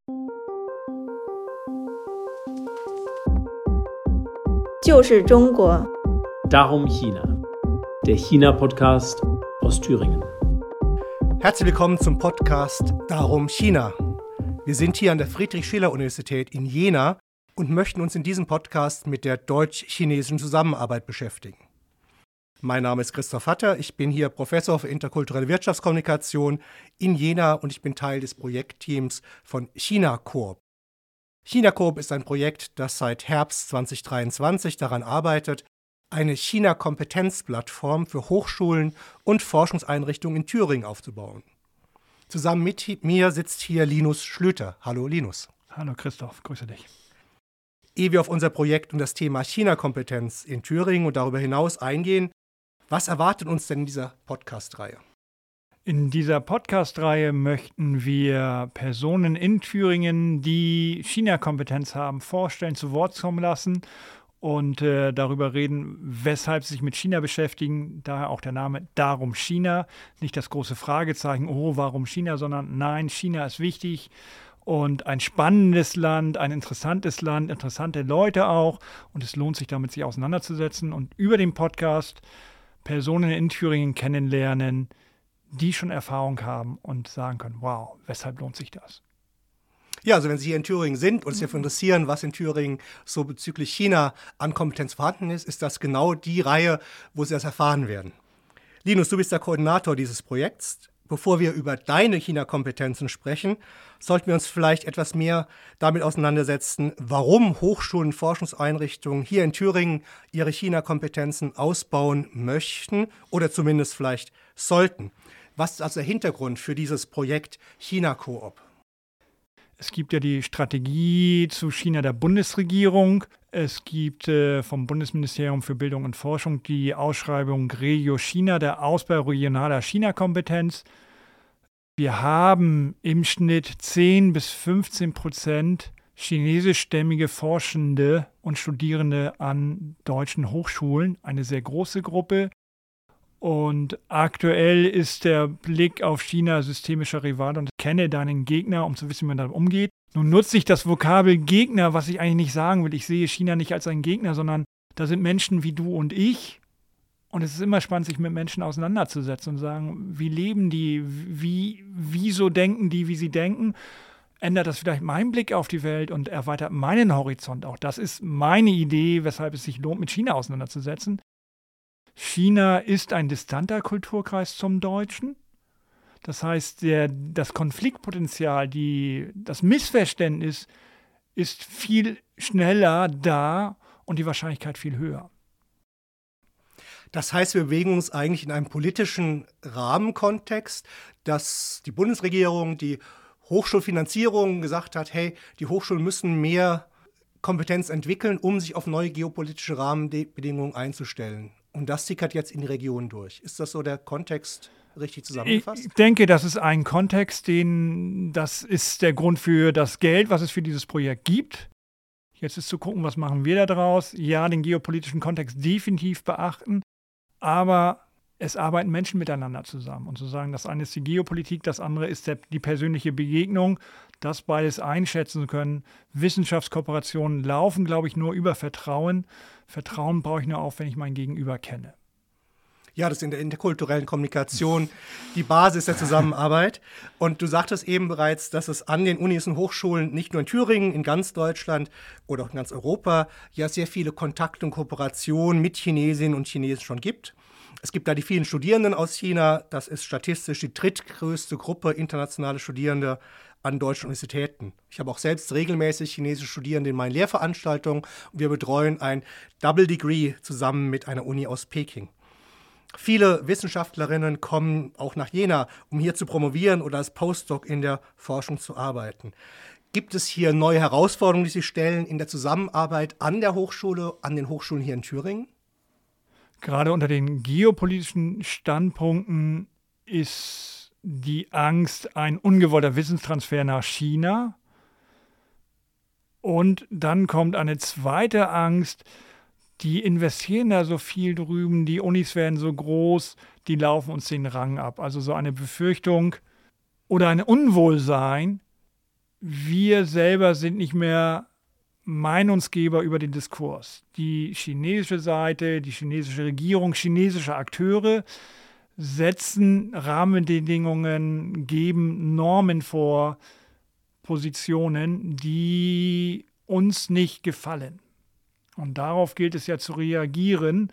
就是中国。 Darum China, der China-Podcast aus Thüringen. Herzlich willkommen zum Podcast Darum China. Wir sind hier an der Friedrich-Schiller-Universität in Jena und möchten uns in diesem Podcast mit der deutsch-chinesischen Zusammenarbeit beschäftigen. Mein Name ist Christoph Hatter, ich bin hier Professor für interkulturelle Wirtschaftskommunikation in Jena und ich bin Teil des Projektteams von China Coop. China Coop ist ein Projekt, das seit Herbst 2023 daran arbeitet, eine China-Kompetenzplattform für Hochschulen und Forschungseinrichtungen in Thüringen aufzubauen. Zusammen mit mir sitzt hier Linus Schlüter. Hallo Linus. Hallo Christoph, grüße dich. Ehe wir auf unser Projekt und das Thema China-Kompetenz in Thüringen und darüber hinaus eingehen, was erwartet uns denn in dieser Podcast-Reihe? In dieser Podcast-Reihe möchten wir Personen in Thüringen, die China-Kompetenz haben, vorstellen, zu Wort kommen lassen und darüber reden, weshalb sie sich mit China beschäftigen. Daher auch der Name Darum China. Nicht das große Fragezeichen, oh, warum China, sondern nein, China ist wichtig und ein spannendes Land, ein interessantes Land, interessante Leute auch. Und es lohnt sich damit, sich auseinanderzusetzen und über den Podcast Personen in Thüringen kennenlernen, die schon Erfahrung haben und sagen können, wow, weshalb lohnt sich das? Ja, also wenn Sie hier in Thüringen sind und sich dafür interessieren, was in Thüringen so bezüglich China an Kompetenz vorhanden ist, ist das genau die Reihe, wo Sie das erfahren werden. Linus, du bist der Koordinator dieses Projekts. Bevor wir über deine China-Kompetenzen sprechen, sollten wir uns vielleicht etwas mehr damit auseinandersetzen, warum Hochschulen und Forschungseinrichtungen hier in Thüringen ihre China-Kompetenzen ausbauen möchten oder zumindest vielleicht sollten. Was ist also der Hintergrund für dieses Projekt China Coop? Es gibt ja die Strategie zu China der Bundesregierung. Es gibt vom Bundesministerium für Bildung und Forschung die Ausschreibung Regio China, der Ausbau regionaler China-Kompetenz. Wir haben im Schnitt 10-15% chinesischstämmige Forschende und Studierende an deutschen Hochschulen, eine sehr große Gruppe. Und aktuell ist der Blick auf China systemischer Rival und kenne deinen Gegner, um zu wissen, wie man damit umgeht. Nun nutze ich das Vokabel Gegner, was ich eigentlich nicht sagen will. Ich sehe China nicht als einen Gegner, sondern da sind Menschen wie du und ich. Und es ist immer spannend, sich mit Menschen auseinanderzusetzen und sagen, wie leben die, wieso denken die, wie sie denken. Ändert das vielleicht meinen Blick auf die Welt und erweitert meinen Horizont auch. Das ist meine Idee, weshalb es sich lohnt, mit China auseinanderzusetzen. China ist ein distanter Kulturkreis zum Deutschen. Das heißt, das Konfliktpotenzial, das Missverständnis ist viel schneller da und die Wahrscheinlichkeit viel höher. Das heißt, wir bewegen uns eigentlich in einem politischen Rahmenkontext, dass die Bundesregierung, die Hochschulfinanzierung gesagt hat, hey, die Hochschulen müssen mehr Kompetenz entwickeln, um sich auf neue geopolitische Rahmenbedingungen einzustellen. Und das sickert jetzt in die Region durch. Ist das so der Kontext richtig zusammengefasst? Ich denke, das ist ein Kontext, das ist der Grund für das Geld, was es für dieses Projekt gibt. Jetzt ist zu gucken, was machen wir da draus. Ja, den geopolitischen Kontext definitiv beachten, aber es arbeiten Menschen miteinander zusammen. Und zu sagen, das eine ist die Geopolitik, das andere ist die persönliche Begegnung, das beides einschätzen können. Wissenschaftskooperationen laufen, glaube ich, nur über Vertrauen. Vertrauen brauche ich nur auf, wenn ich mein Gegenüber kenne. Ja, das ist in der interkulturellen Kommunikation die Basis der Zusammenarbeit. Und du sagtest eben bereits, dass es an den Unis und Hochschulen, nicht nur in Thüringen, in ganz Deutschland oder auch in ganz Europa, ja sehr viele Kontakte und Kooperationen mit Chinesinnen und Chinesen schon gibt. Es gibt da die vielen Studierenden aus China. Das ist statistisch die drittgrößte Gruppe internationale Studierende an deutschen Universitäten. Ich habe auch selbst regelmäßig chinesische Studierende in meinen Lehrveranstaltungen und wir betreuen ein Double Degree zusammen mit einer Uni aus Peking. Viele Wissenschaftlerinnen kommen auch nach Jena, um hier zu promovieren oder als Postdoc in der Forschung zu arbeiten. Gibt es hier neue Herausforderungen, die Sie stellen in der Zusammenarbeit an der Hochschule, an den Hochschulen hier in Thüringen? Gerade unter den geopolitischen Standpunkten ist die Angst ein ungewollter Wissenstransfer nach China. Und dann kommt eine zweite Angst, die investieren da so viel drüben, die Unis werden so groß, die laufen uns den Rang ab. Also so eine Befürchtung oder ein Unwohlsein, wir selber sind nicht mehr Meinungsgeber über den Diskurs. Die chinesische Seite, die chinesische Regierung, chinesische Akteure setzen Rahmenbedingungen, geben Normen vor, Positionen, die uns nicht gefallen. Und darauf gilt es ja zu reagieren.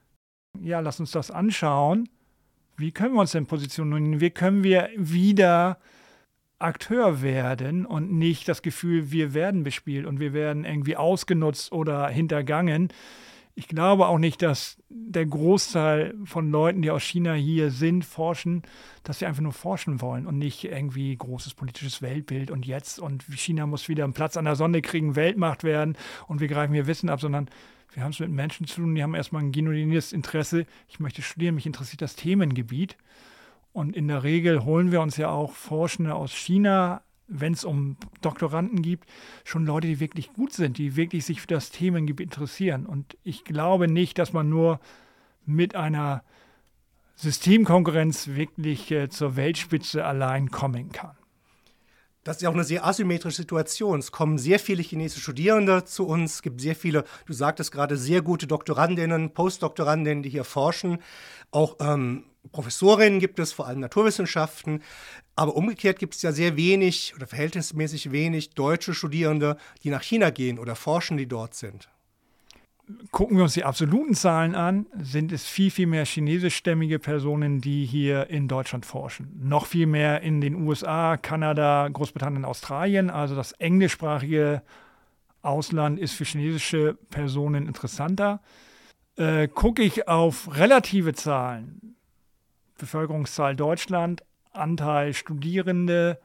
Ja, lass uns das anschauen. Wie können wir uns denn positionieren? Wie können wir wieder Akteur werden und nicht das Gefühl, wir werden bespielt und wir werden irgendwie ausgenutzt oder hintergangen. Ich glaube auch nicht, dass der Großteil von Leuten, die aus China hier sind, forschen, dass sie einfach nur forschen wollen und nicht irgendwie großes politisches Weltbild und jetzt und China muss wieder einen Platz an der Sonne kriegen, Weltmacht werden und wir greifen hier Wissen ab, sondern wir haben es mit Menschen zu tun, die haben erstmal ein genuines Interesse. Ich möchte studieren, mich interessiert das Themengebiet. Und in der Regel holen wir uns ja auch Forschende aus China, wenn es um Doktoranden gibt, schon Leute, die wirklich gut sind, die wirklich sich für das Themengebiet interessieren. Und ich glaube nicht, dass man nur mit einer Systemkonkurrenz wirklich zur Weltspitze allein kommen kann. Das ist ja auch eine sehr asymmetrische Situation. Es kommen sehr viele chinesische Studierende zu uns. Es gibt sehr viele, du sagtest gerade, sehr gute Doktorandinnen, Postdoktorandinnen, die hier forschen. Auch Professorinnen gibt es, vor allem Naturwissenschaften. Aber umgekehrt gibt es ja sehr wenig oder verhältnismäßig wenig deutsche Studierende, die nach China gehen oder forschen, die dort sind. Gucken wir uns die absoluten Zahlen an, sind es viel, viel mehr chinesischstämmige Personen, die hier in Deutschland forschen. Noch viel mehr in den USA, Kanada, Großbritannien, Australien. Also das englischsprachige Ausland ist für chinesische Personen interessanter. Gucke ich auf relative Zahlen, Bevölkerungszahl Deutschland, Anteil Studierende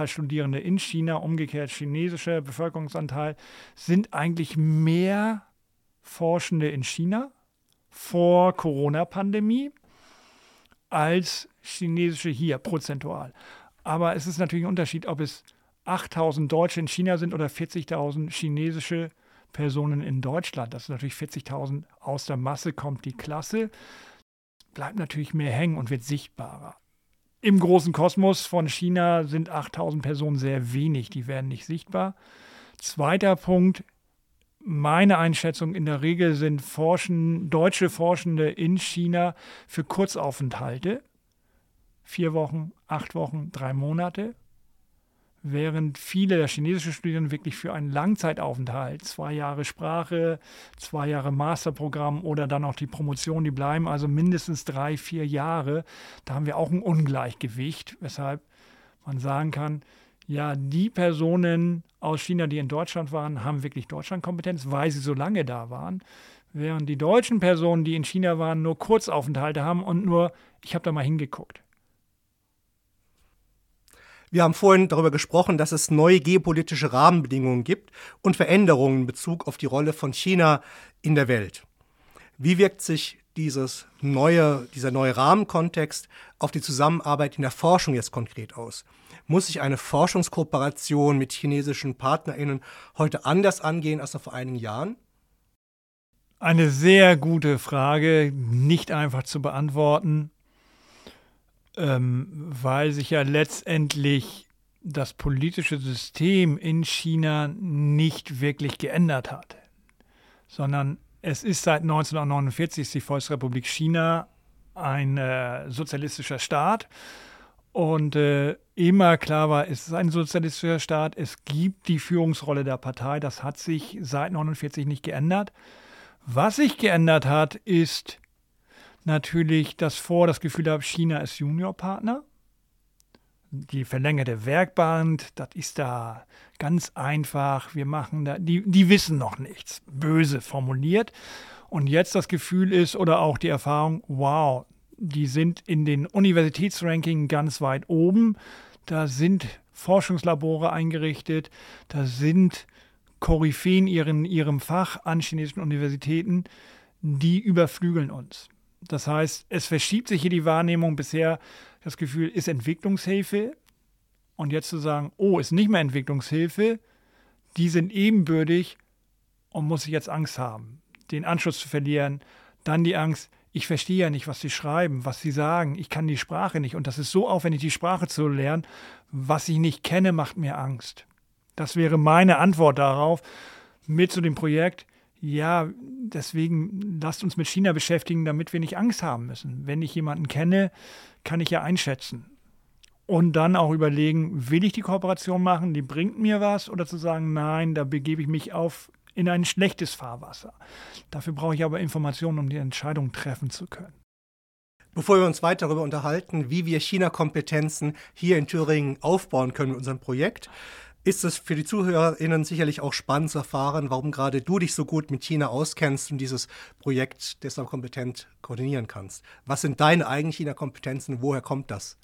in China, umgekehrt chinesischer Bevölkerungsanteil, sind eigentlich mehr Forschende in China vor Corona-Pandemie als chinesische hier, prozentual. Aber es ist natürlich ein Unterschied, ob es 8.000 Deutsche in China sind oder 40.000 chinesische Personen in Deutschland. Das ist natürlich 40.000 aus der Masse, kommt die Klasse. Bleibt natürlich mehr hängen und wird sichtbarer. Im großen Kosmos von China sind 8.000 Personen sehr wenig, die werden nicht sichtbar. Zweiter Punkt, meine Einschätzung, in der Regel sind deutsche Forschende in China für Kurzaufenthalte, 4 Wochen, 8 Wochen, 3 Monate, während viele der chinesischen Studierenden wirklich für einen Langzeitaufenthalt, 2 Jahre Sprache, 2 Jahre Masterprogramm oder dann auch die Promotion, die bleiben also mindestens 3, 4 Jahre. Da haben wir auch ein Ungleichgewicht, weshalb man sagen kann, ja, die Personen aus China, die in Deutschland waren, haben wirklich Deutschlandkompetenz, weil sie so lange da waren, während die deutschen Personen, die in China waren, nur Kurzaufenthalte haben und nur, ich habe da mal hingeguckt. Wir haben vorhin darüber gesprochen, dass es neue geopolitische Rahmenbedingungen gibt und Veränderungen in Bezug auf die Rolle von China in der Welt. Wie wirkt sich dieser neue Rahmenkontext auf die Zusammenarbeit in der Forschung jetzt konkret aus? Muss sich eine Forschungskooperation mit chinesischen PartnerInnen heute anders angehen als noch vor einigen Jahren? Eine sehr gute Frage, nicht einfach zu beantworten, weil sich ja letztendlich das politische System in China nicht wirklich geändert hat, sondern es ist seit 1949 die Volksrepublik China ein sozialistischer Staat und immer klar war, es ist ein sozialistischer Staat, es gibt die Führungsrolle der Partei, das hat sich seit 1949 nicht geändert. Was sich geändert hat, ist natürlich das Gefühl habe, China ist Juniorpartner. Die verlängerte Werkbank, das ist da ganz einfach. Wir machen da, die wissen noch nichts, böse formuliert. Und jetzt das Gefühl ist oder auch die Erfahrung, wow, die sind in den Universitätsrankings ganz weit oben. Da sind Forschungslabore eingerichtet, da sind Koryphäen in ihrem Fach an chinesischen Universitäten, die überflügeln uns. Das heißt, es verschiebt sich hier die Wahrnehmung. Bisher das Gefühl, ist Entwicklungshilfe. Und jetzt zu sagen, oh, ist nicht mehr Entwicklungshilfe, die sind ebenbürtig und muss ich jetzt Angst haben, den Anschluss zu verlieren. Dann die Angst, ich verstehe ja nicht, was sie schreiben, was sie sagen. Ich kann die Sprache nicht. Und das ist so aufwendig, die Sprache zu lernen. Was ich nicht kenne, macht mir Angst. Das wäre meine Antwort darauf mit zu dem Projekt. Ja, deswegen lasst uns mit China beschäftigen, damit wir nicht Angst haben müssen. Wenn ich jemanden kenne, kann ich ja einschätzen. Und dann auch überlegen, will ich die Kooperation machen, die bringt mir was, oder zu sagen, nein, da begebe ich mich in ein schlechtes Fahrwasser. Dafür brauche ich aber Informationen, um die Entscheidung treffen zu können. Bevor wir uns weiter darüber unterhalten, wie wir China-Kompetenzen hier in Thüringen aufbauen können mit unserem Projekt, ist es für die ZuhörerInnen sicherlich auch spannend zu erfahren, warum gerade du dich so gut mit China auskennst und dieses Projekt deshalb kompetent koordinieren kannst. Was sind deine eigenen China-Kompetenzen? Woher kommt das?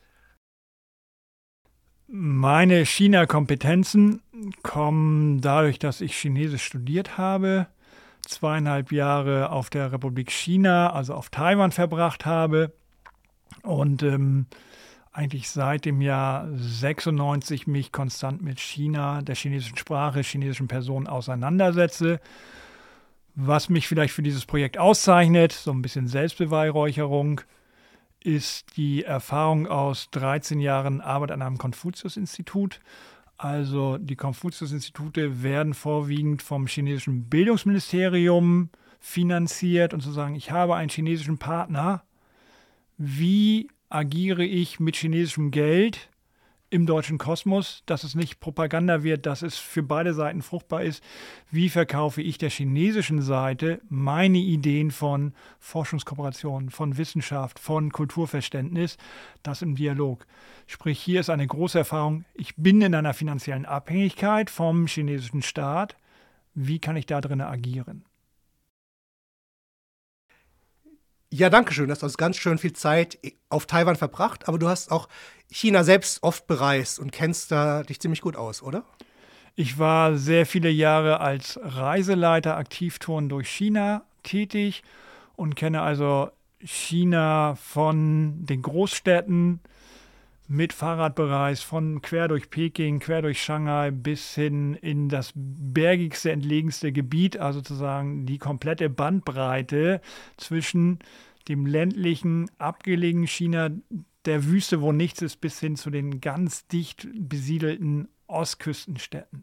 Meine China-Kompetenzen kommen dadurch, dass ich Chinesisch studiert habe, 2,5 Jahre auf der Republik China, also auf Taiwan, verbracht habe und eigentlich seit dem Jahr 96 mich konstant mit China, der chinesischen Sprache, chinesischen Personen auseinandersetze. Was mich vielleicht für dieses Projekt auszeichnet, so ein bisschen Selbstbeweihräucherung, ist die Erfahrung aus 13 Jahren Arbeit an einem Konfuzius-Institut. Also die Konfuzius-Institute werden vorwiegend vom chinesischen Bildungsministerium finanziert und zu sagen, ich habe einen chinesischen Partner, wie agiere ich mit chinesischem Geld im deutschen Kosmos, dass es nicht Propaganda wird, dass es für beide Seiten fruchtbar ist. Wie verkaufe ich der chinesischen Seite meine Ideen von Forschungskooperation, von Wissenschaft, von Kulturverständnis, das im Dialog. Sprich, hier ist eine große Erfahrung, ich bin in einer finanziellen Abhängigkeit vom chinesischen Staat. Wie kann ich da drin agieren? Ja, danke schön. Du hast also ganz schön viel Zeit auf Taiwan verbracht, aber du hast auch China selbst oft bereist und kennst da dich ziemlich gut aus, oder? Ich war sehr viele Jahre als Reiseleiter Aktivtouren durch China tätig und kenne also China von den Großstädten mit Fahrradbereis von quer durch Peking, quer durch Shanghai bis hin in das bergigste, entlegenste Gebiet, also sozusagen die komplette Bandbreite zwischen dem ländlichen, abgelegenen China, der Wüste, wo nichts ist, bis hin zu den ganz dicht besiedelten Ostküstenstädten.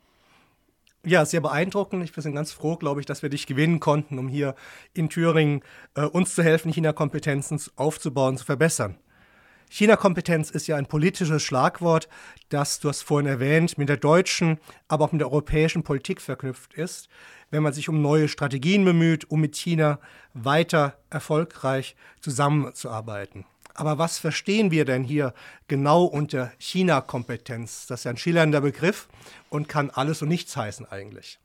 Ja, sehr beeindruckend. Wir sind ganz froh, glaube ich, dass wir dich gewinnen konnten, um hier in Thüringen uns zu helfen, China-Kompetenzen aufzubauen, zu verbessern. China-Kompetenz ist ja ein politisches Schlagwort, das, du hast vorhin erwähnt, mit der deutschen, aber auch mit der europäischen Politik verknüpft ist, wenn man sich um neue Strategien bemüht, um mit China weiter erfolgreich zusammenzuarbeiten. Aber was verstehen wir denn hier genau unter China-Kompetenz? Das ist ja ein schillernder Begriff und kann alles und nichts heißen eigentlich.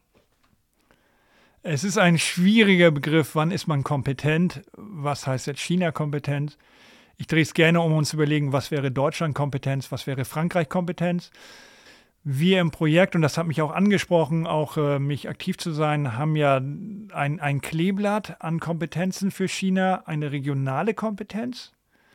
Es ist ein schwieriger Begriff. Wann ist man kompetent? Was heißt jetzt China-Kompetenz? Ich drehe es gerne um, uns zu überlegen, was wäre Deutschland-Kompetenz, was wäre Frankreich-Kompetenz. Wir im Projekt, und das hat mich auch angesprochen, auch mich aktiv zu sein, haben ja ein Kleeblatt an Kompetenzen für China, eine regionale Kompetenz.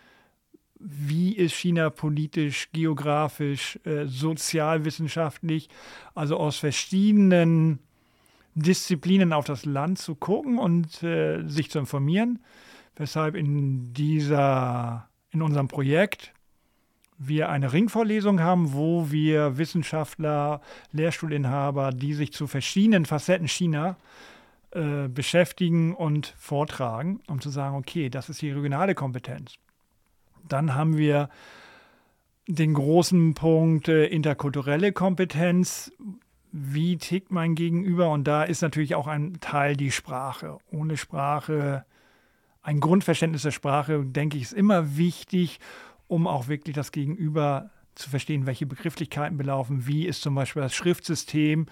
Wie ist China politisch, geografisch, sozialwissenschaftlich, also aus verschiedenen Disziplinen auf das Land zu gucken und sich zu informieren. Weshalb in unserem Projekt wir eine Ringvorlesung haben, wo wir Wissenschaftler, Lehrstuhlinhaber, die sich zu verschiedenen Facetten China beschäftigen und vortragen, um zu sagen, okay, das ist die regionale Kompetenz. Dann haben wir den großen Punkt interkulturelle Kompetenz. Wie tickt mein Gegenüber? Und da ist natürlich auch ein Teil die Sprache. Ohne Sprache, ein Grundverständnis der Sprache, denke ich, ist immer wichtig, um auch wirklich das Gegenüber zu verstehen, welche Begrifflichkeiten belaufen, wie ist zum Beispiel das Schriftsystem.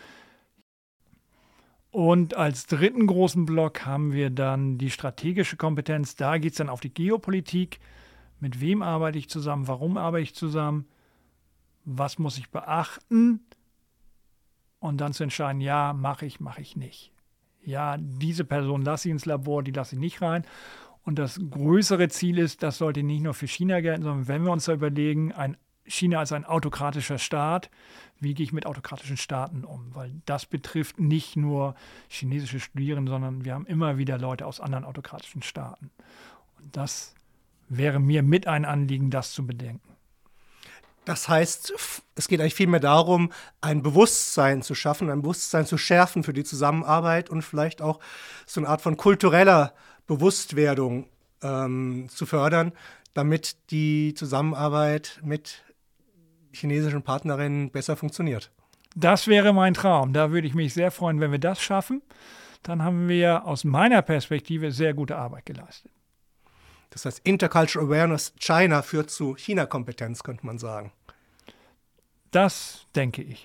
Und als dritten großen Block haben wir dann die strategische Kompetenz. Da geht es dann auf die Geopolitik. Mit wem arbeite ich zusammen? Warum arbeite ich zusammen? Was muss ich beachten? Und dann zu entscheiden, ja, mache ich nicht. Ja, diese Person lasse ich ins Labor, die lasse ich nicht rein. Und das größere Ziel ist, das sollte nicht nur für China gelten, sondern wenn wir uns da überlegen, China als ein autokratischer Staat, wie gehe ich mit autokratischen Staaten um? Weil das betrifft nicht nur chinesische Studierende, sondern wir haben immer wieder Leute aus anderen autokratischen Staaten. Und das wäre mir mit ein Anliegen, das zu bedenken. Das heißt, es geht eigentlich vielmehr darum, ein Bewusstsein zu schaffen, ein Bewusstsein zu schärfen für die Zusammenarbeit und vielleicht auch so eine Art von kultureller Bewusstwerdung zu fördern, damit die Zusammenarbeit mit chinesischen Partnerinnen besser funktioniert. Das wäre mein Traum. Da würde ich mich sehr freuen, wenn wir das schaffen. Dann haben wir aus meiner Perspektive sehr gute Arbeit geleistet. Das heißt, Intercultural Awareness China führt zu China-Kompetenz, könnte man sagen. Das denke ich.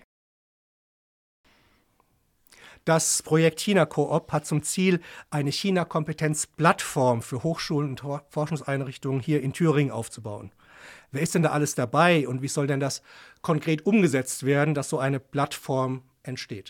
Das Projekt China Coop hat zum Ziel, eine China-Kompetenz-Plattform für Hochschulen und Forschungseinrichtungen hier in Thüringen aufzubauen. Wer ist denn da alles dabei und wie soll denn das konkret umgesetzt werden, dass so eine Plattform entsteht?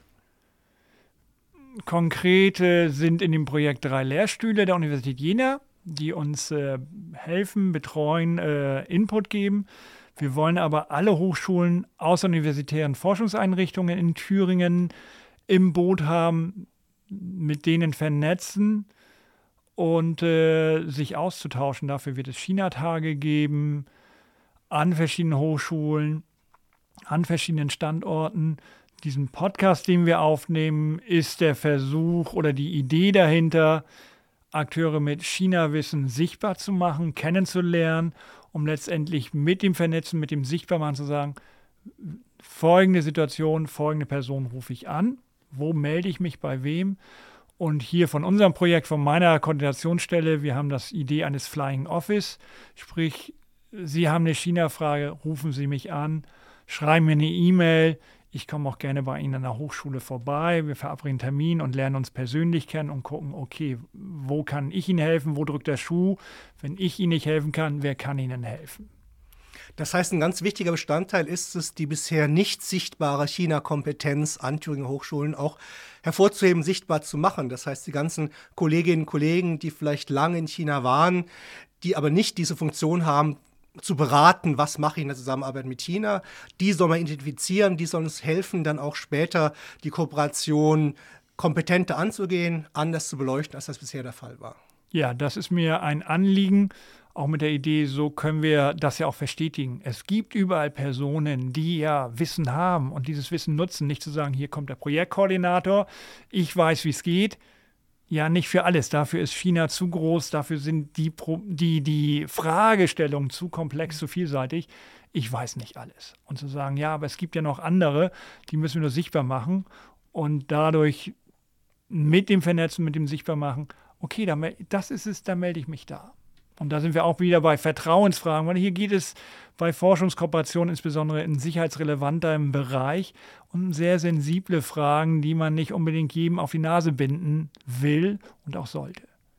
Konkret sind in dem Projekt 3 Lehrstühle der Universität Jena, die uns helfen, betreuen, Input geben. Wir wollen aber alle Hochschulen, außeruniversitären Forschungseinrichtungen in Thüringen im Boot haben, mit denen vernetzen und sich auszutauschen. Dafür wird es China-Tage geben, an verschiedenen Hochschulen, an verschiedenen Standorten. Diesen Podcast, den wir aufnehmen, ist der Versuch oder die Idee dahinter, Akteure mit China-Wissen sichtbar zu machen, kennenzulernen, um letztendlich mit dem Vernetzen, mit dem Sichtbarmachen zu sagen, folgende Situation, folgende Person rufe ich an, wo melde ich mich bei wem? Und hier von unserem Projekt, von meiner Koordinationsstelle, wir haben das Idee eines Flying Office, sprich, Sie haben eine China-Frage, rufen Sie mich an, schreiben mir eine E-Mail, ich komme auch gerne bei Ihnen an der Hochschule vorbei, wir verabreden einen Termin und lernen uns persönlich kennen und gucken, okay, wo kann ich Ihnen helfen, wo drückt der Schuh? Wenn ich Ihnen nicht helfen kann, wer kann Ihnen helfen? Das heißt, ein ganz wichtiger Bestandteil ist es, die bisher nicht sichtbare China-Kompetenz an Thüringer Hochschulen auch hervorzuheben, sichtbar zu machen. Das heißt, die ganzen Kolleginnen und Kollegen, die vielleicht lange in China waren, die aber nicht diese Funktion haben, zu beraten, was mache ich in der Zusammenarbeit mit China. Die soll man identifizieren, die sollen uns helfen, dann auch später die Kooperation kompetenter anzugehen, anders zu beleuchten, als das bisher der Fall war. Ja, das ist mir ein Anliegen, auch mit der Idee, so können wir das ja auch verstetigen. Es gibt überall Personen, die ja Wissen haben und dieses Wissen nutzen, nicht zu sagen, hier kommt der Projektkoordinator, ich weiß, wie es geht. Ja, nicht für alles. Dafür ist China zu groß, dafür sind die Fragestellungen zu komplex, zu vielseitig. Ich weiß nicht alles. Und zu sagen, ja, aber es gibt ja noch andere, die müssen wir nur sichtbar machen und dadurch mit dem Vernetzen, mit dem Sichtbarmachen, okay, das ist es, da melde ich mich da. Und da sind wir auch wieder bei Vertrauensfragen, weil hier geht es bei Forschungskooperationen insbesondere in sicherheitsrelevantem Bereich um sehr sensible Fragen, die man nicht unbedingt jedem auf die Nase binden will und auch sollte.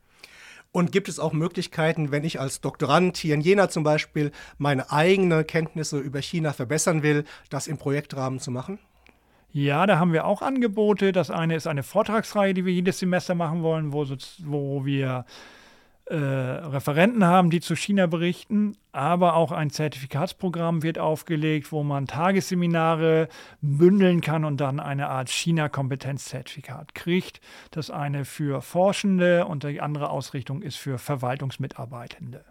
Und gibt es auch Möglichkeiten, wenn ich als Doktorand hier in Jena zum Beispiel meine eigenen Kenntnisse über China verbessern will, das im Projektrahmen zu machen? Ja, da haben wir auch Angebote. Das eine ist eine Vortragsreihe, die wir jedes Semester machen wollen, wo wir Referenten haben, die zu China berichten, aber auch ein Zertifikatsprogramm wird aufgelegt, wo man Tagesseminare bündeln kann und dann eine Art China-Kompetenzzertifikat kriegt. Das eine für Forschende und die andere Ausrichtung ist für Verwaltungsmitarbeitende.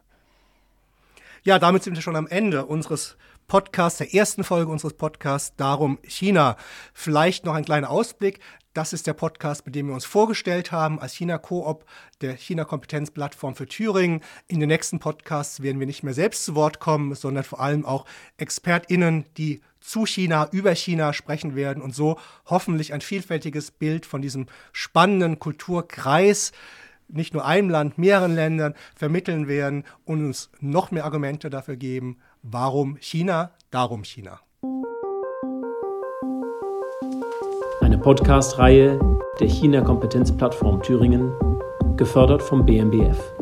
Ja, damit sind wir schon am Ende unseres Podcasts, der ersten Folge unseres Podcasts Darum China. Vielleicht noch ein kleiner Ausblick. Das ist der Podcast, mit dem wir uns vorgestellt haben als China Coop, der China-Kompetenz-Plattform für Thüringen. In den nächsten Podcasts werden wir nicht mehr selbst zu Wort kommen, sondern vor allem auch ExpertInnen, die zu China, über China sprechen werden und so hoffentlich ein vielfältiges Bild von diesem spannenden Kulturkreis, nicht nur einem Land, mehreren Ländern vermitteln werden und uns noch mehr Argumente dafür geben, warum China, darum China. Eine Podcast-Reihe der China-Kompetenz-Plattform Thüringen, gefördert vom BMBF.